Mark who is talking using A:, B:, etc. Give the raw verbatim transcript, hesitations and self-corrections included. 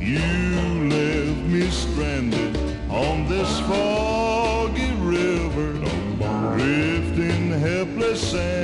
A: You left me stranded on this foggy river, drifting helpless and